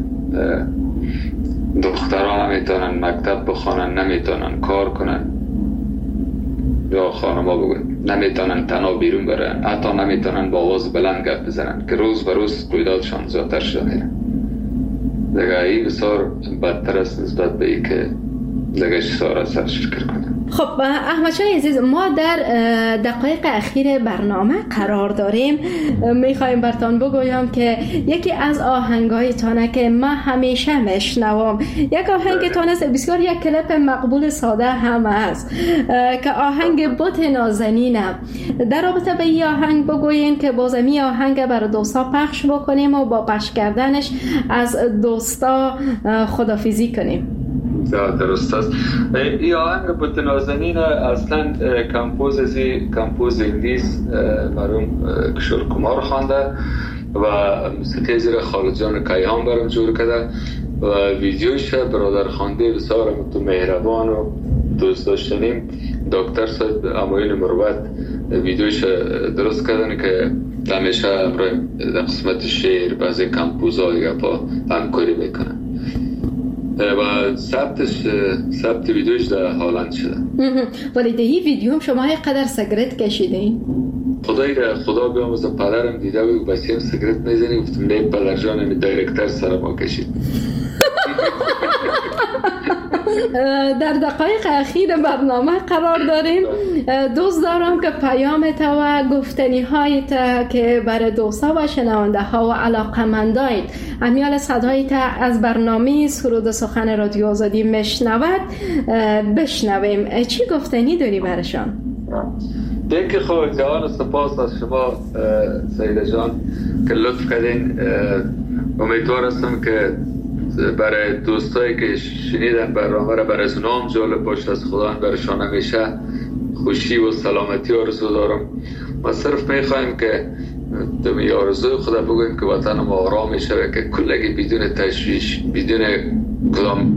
دخترها نمیتونن مکتب بخوانن، نمیتونن کار کنن یا خانما بگن نمیتونن تنها بیرون برن، حتی نمیتونن با آواز بلند گپ بزنن که روز به روز رویدادشان زیادتر شده میره. دیگه این بسیار بدتر است نسبت به این که دیگه سار از سرش فکر کنم. خب احمد شاه عزیز، ما در دقایق اخیر برنامه قرار داریم. میخوایم براتون بگویم که یکی از آهنگایتانه که من همیشه میشنوم، یک آهنگتان است بسیار یک کلیپ مقبول ساده هم است که آهنگ بت نازنینم. در رابطه به این آهنگ بگوین که بازم این آهنگ برای دوستا پخش بکنیم و با پخش کردنش از دوستا خدافیزی کنیم. درست است. این آهنگ بت نازنین اصلا کمپوز انگلیس مرحوم کشور کمار خوانده و موسیقی زیر خالد جان کیهان برام جور کرده و ویدیوش برادر خوانده بسیار مهربان و دوست داشتنیم دکتر صاحب اموین مروت ویدیوش درست کردن که همیشه در قسمت شعر بعضی کمپوزهای گپا همکاری میکنن و ثبت ویدیوش در هالند شده. ولی در این ویدیو هم شما یک قدر سیگرت کشیدین؟ خدا بیاموزه پدرم دیده بود بچه‌ام سیگرت میزنی، گفتم نه پدر جان دایرکتر سر ما کشید. در دقایق اخیر برنامه قرار داریم. دوست دارم که پیامت و گفتنی هایت که برای دوستا و شنونده ها و علاقمندایت امیال صدایت از برنامه سرود سخن رادیو آزادی میشنود بشنویم. چی گفتنی داری برشان؟ دیگه خب جوان سپاس از شما سیده جان که لطف کردین. امیدوار هستم که برای دوستایی که شنیدن برنامه را برای اونام جالب باشه، از خدا برشان همیشه خوشی و سلامتی آرزو دارم. ما صرف میخوایم که دمی آرزوی خدا بگویم که وطن ما آرام شده، که کلگی بدون تشویش، بدون کدام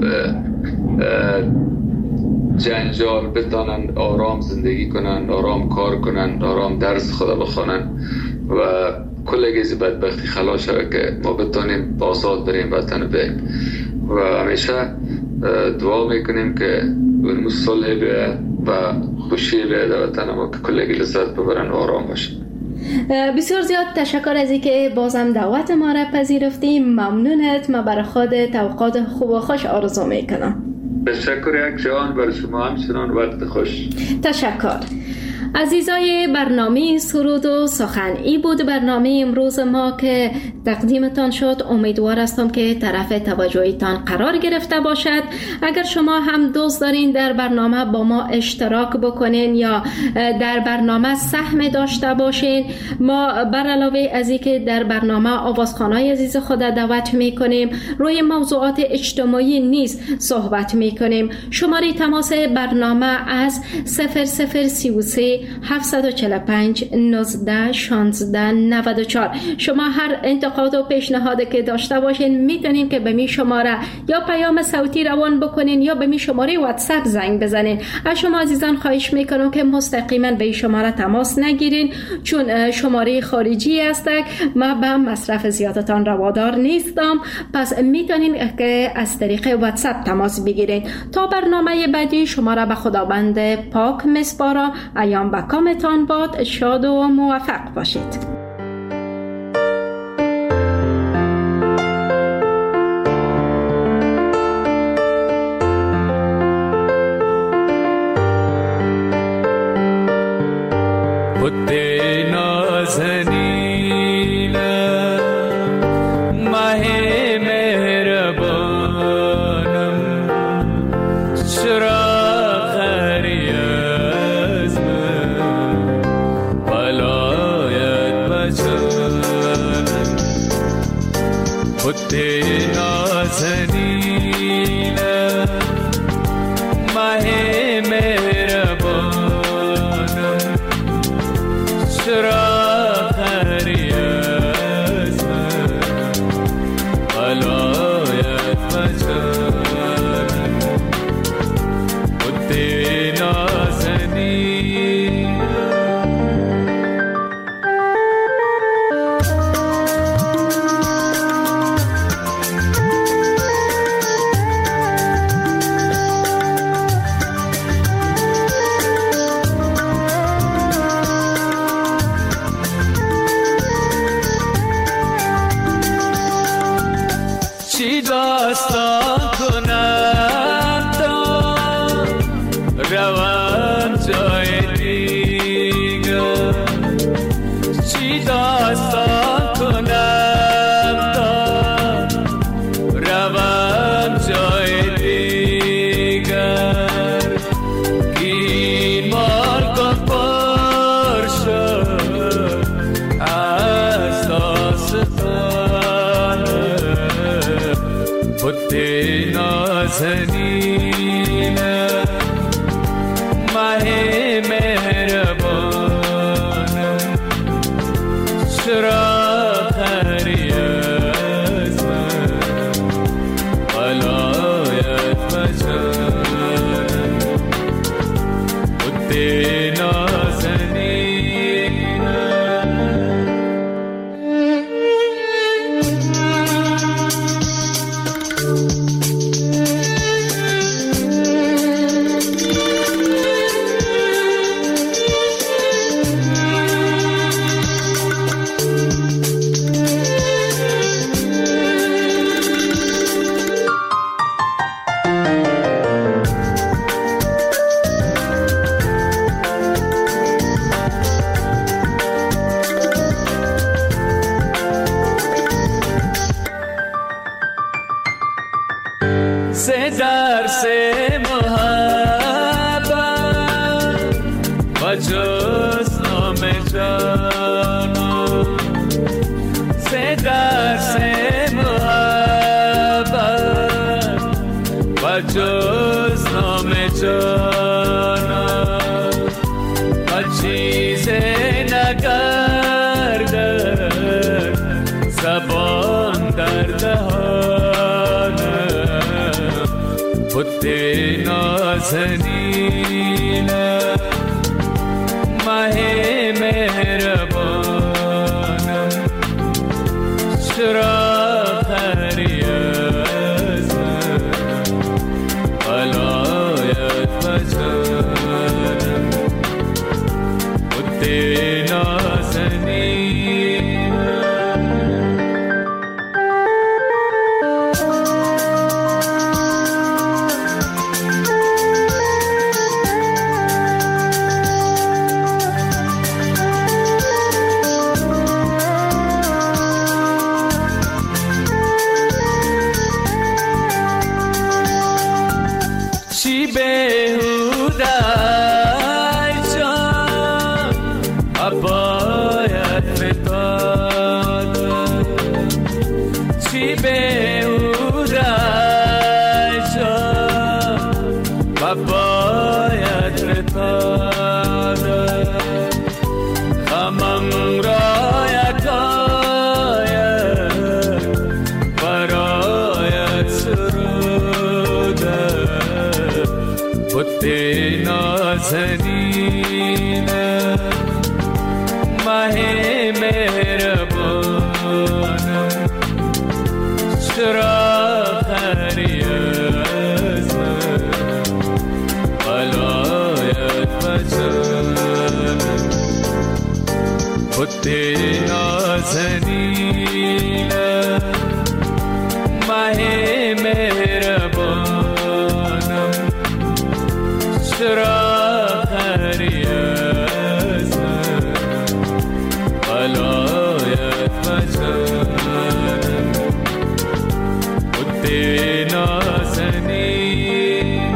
جنجال بتانن آرام زندگی کنن، آرام کار کنن، آرام درس خدا بخونن و کلگی از بدبختی خلاص شده که ما بتانیم آزاد بریم وطن بریم و همیشه دعا میکنیم که اون صلح بیاید و خوشی بیاید وطن ما که کلگی لذت ببرن و آرام باشن. بسیار زیاد تشکر از اینکه بازم دعوت ما را پذیرفتیم. ممنونت. ما برای خودت اوقات خوب و خوش آرزو میکنم. تشکر یک جان برای شما همچنان وقت خوش. تشکر. عزیزای برنامه سرود و سخن، ای بود برنامه امروز ما که تقدیمتان شد. امیدوار هستم که طرف توجهتان قرار گرفته باشد. اگر شما هم دوست دارین در برنامه با ما اشتراک بکنین یا در برنامه سهم داشته باشین، ما بر علاوه از اینکه در برنامه آوازخوانای عزیز خود دعوت میکنیم، روی موضوعات اجتماعی نیز صحبت میکنیم. شماره تماس برنامه از 0033 745 19 16 94. شما هر انتقاد و پیشنهادی که داشته باشین میتونین که به می شماره یا پیام صوتی روان بکنین یا به می شماره واتساپ زنگ بزنین. از شما عزیزان خواهش میکنم که مستقیما به این شماره تماس نگیرین، چون شماره خارجی است. ما به مصرف زیادتان روادار نیستم، پس میتونین که از طریق واتساپ تماس بگیرین. تا برنامه بعدی شما را به خداوند پاک میسپارم. ایام به کامتان باد. شاد و موفق باشید. چی بهوده ای جان باید فتاد چی بهوده ای جان باید فتاد غمم را یکایک برایت سروده بت نازنین ماه مهربانم چرا خری از من ولایت بجانم بت نازنین ماه مهربانم چرا خری از من ولایت بجانم بت نازنین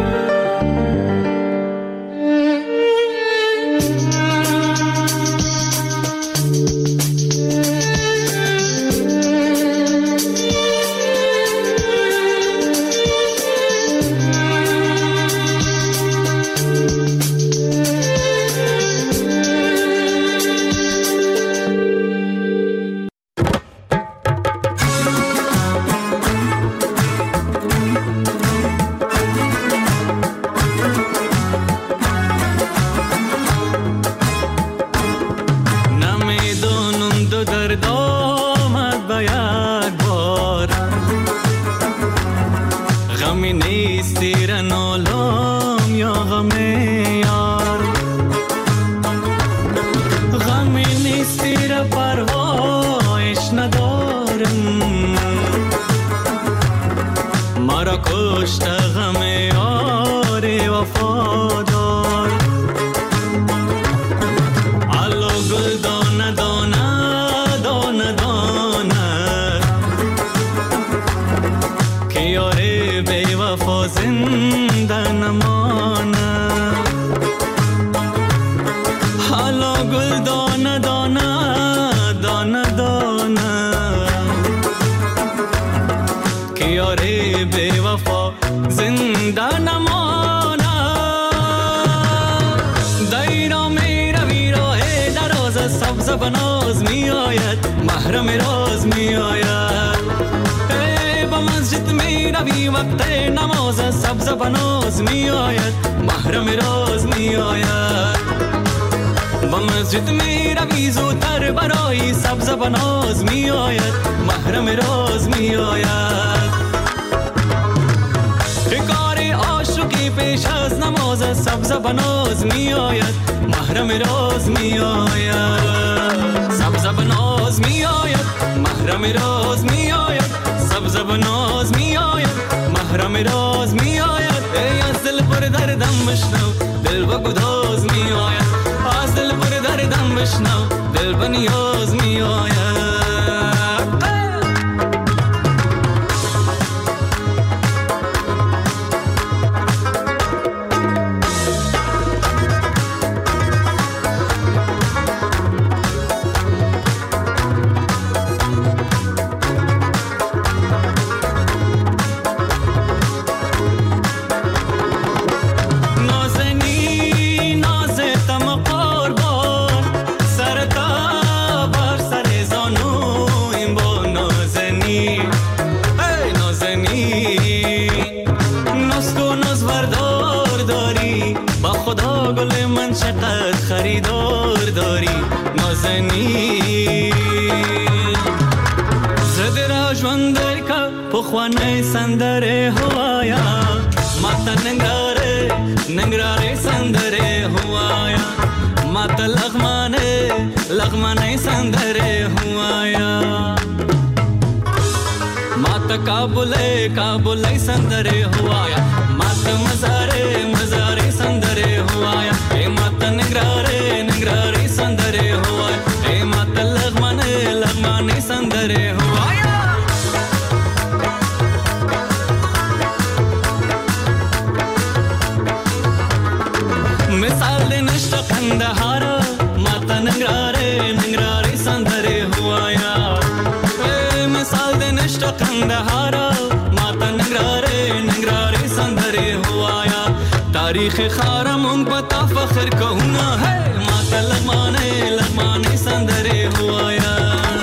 कंदहारा माता नंगरारे संदरे हुआ यार मिसाल दे नष्ट कंदहारा माता नंगरारे संदरे हुआ यार तारीख खारम उन पता फख्र कहूना है माता लगमाने संदरे हुआ यार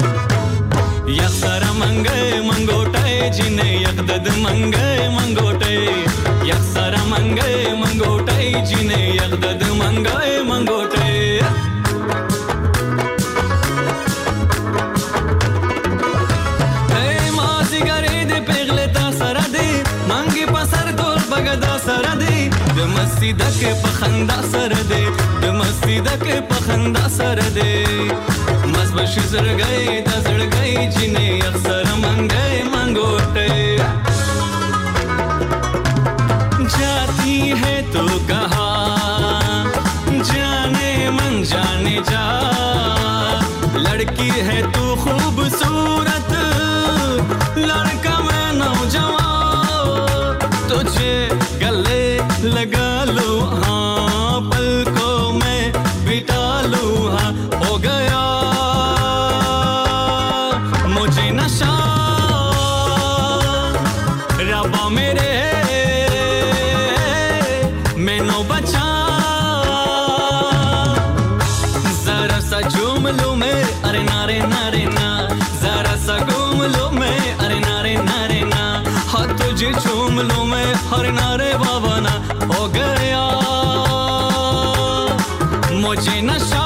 यक्सर मंगोटे जिने यकदद मंगोटे यक्सर मंगोटे जिने यकदद मंगोटे मासी गरे दे पेगले ता सरदे मंगे पसर तोर बगदा सरदे द मस्जिद के पखंदा सरदे द मस्जिद के पखंदा सरदे मजबश जड़ गए जिने अक्सर मंगोटे जाती है तो कहा जाने मन जाने जा लड़की है तू खूबसूरत लड़का मैं नौजवान तुझे गले लगा लो हाँ पलकों में बिठा लो हाँ हो गया मुझे नशा रबा मेरे मैनो बचा जरा सा झूम लो मैं अरे नारे नारे ना जरा सा घूम लो मैं अरे नारे नारे ना हाथ तुझे झूम लो मैं अरे नारे बाबा ना हो गया मुझे नशा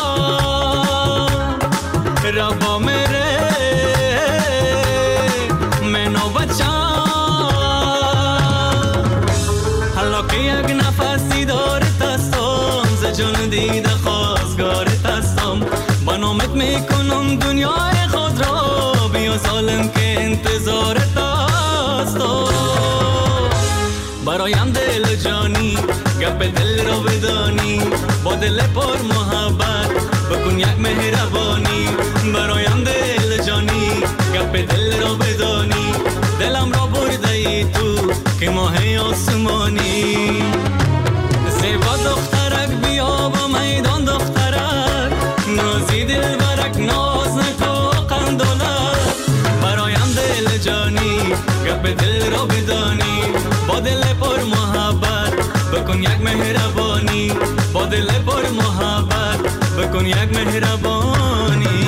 रबा मेरे मैनो बचा हलो की अगना फासी दौर तस्तम जजन दीद خواستگار تستم بنامت میکنم دنیای خود را بیا ظالم که انتظار تستم برایم دل جانی گپ دل را بدانی با دل پر محبت بکن یک مهربانی برایم دل جانی گپ دل را بدانی دلم را برده ای تو که ماه آسمانی زیبا دخترک بیا با میدان دخترک نازی دل برک ناز نکو قندولک برایم دل جانی گپ دل را بدانی با دل پر محبت بکن یک مهربانی با دل پر محبت بکن یک مهربانی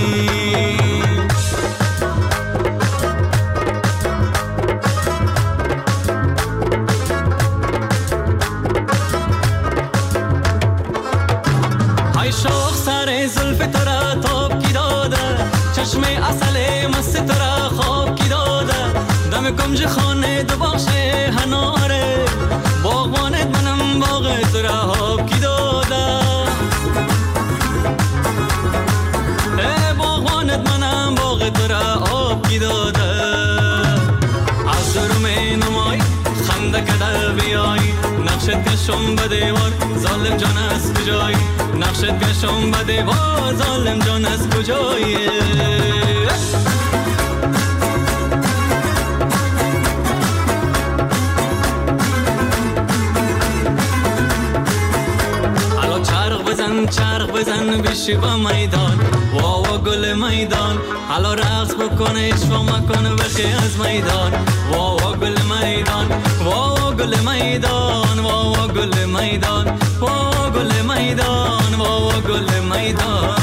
شوق سر زلف تو را توب کی داده چشم اصل مست تو را خواب کی داده دم کنج خانه دو باشه هناره باغبانت منم باغ تو را خواب کی داده باغبانت منم باغ تو را خواب کی داده از درم نمای خنده کده بیای نقشت کشم به دیوار ظالم جان از کجایی نقشت کشم به دیوار ظالم جان از کجایی حالا چرخ بزن بشی با میدان واوا گل میدان حالا رقص بکن اشوا مکن بخی از میدان واوا گل میدان واوا گل میدان واوا گل میدان واوا گل میدان واوا گل میدان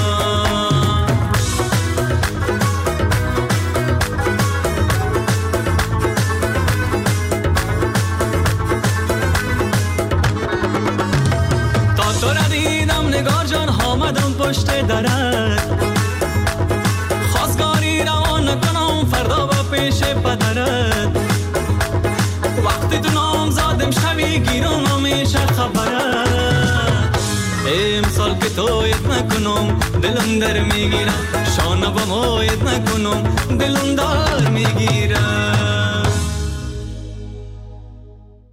تا تو را دیدم نگار جان آمدم پشت درت خواستگاری روان نکنم فردا با پیش پدرت وقتی تو نام زادم شوی گیرم همیشه خبرت امسال که تویت نکنم دلم در میگیرم شانه با مویت نکنم دلم دار میگیرم